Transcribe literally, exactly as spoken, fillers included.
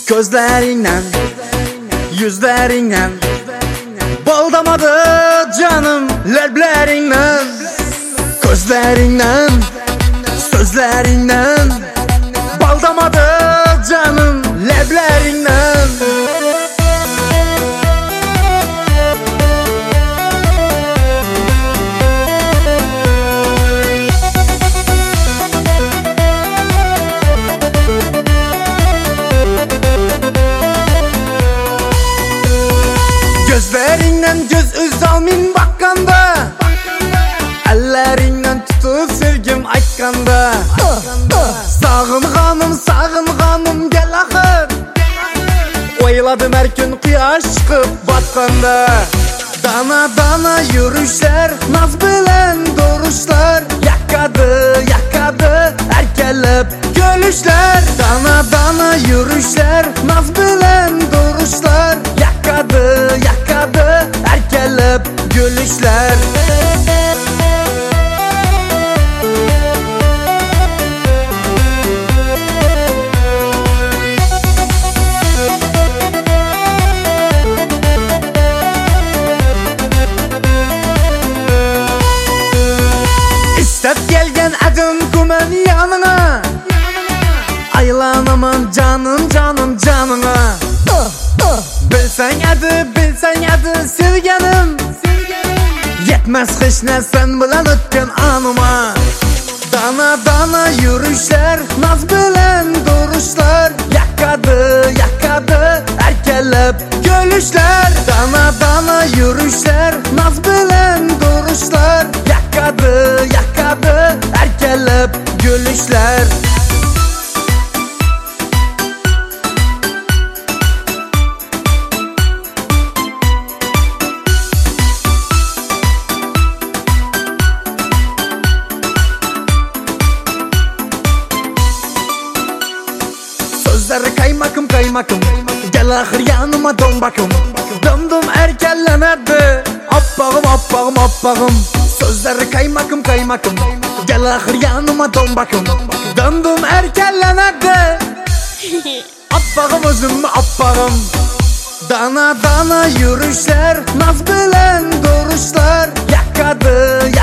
Gözlerinden, yüzlerinden baldamadı canım leblerinden. Gözlerinden, sözlerinden baldamadı canım leblerinden. Gözlerinden göz üz almin bakkanda, ellerinden tutup sevgim aytkanda. Sağın hanım, sağın hanım gel ahır. Oyladım her gün kıyaş çıkıp batkanda. Dana dana yürüyüşler, naz bilen duruşlar, yakadı yakadı erkelep gülüşler. Dana dana yürüyüşler, naz bilen duruşlar, yakadı yakadı erkelep gülüşler. İstep gelgen adım kumen yanına, aylanamam canım canım canına. Bilsen adı bilsen adı sevgenim, yetmez hiç ne sen bilen ötken anıma. Dana dana yürüyüşler, naz bilen duruşlar, yakadı yakadı erkelep gülüşler. Dana dana yürüyüşler, naz bilen duruşlar, yakadı yakadı erkelep gülüşler. Sözleri kaymakım kaymakım, gel ahır yanıma dön bakım. Döndüm erkellenedi, appağım appağım appağım. Sözleri kaymakım kaymakım, gel ahır yanıma dön bakım. Döndüm erkellenedi, appağım özüm appağım. Dana dana yürüyüşler, naz bilen duruşlar, yakadı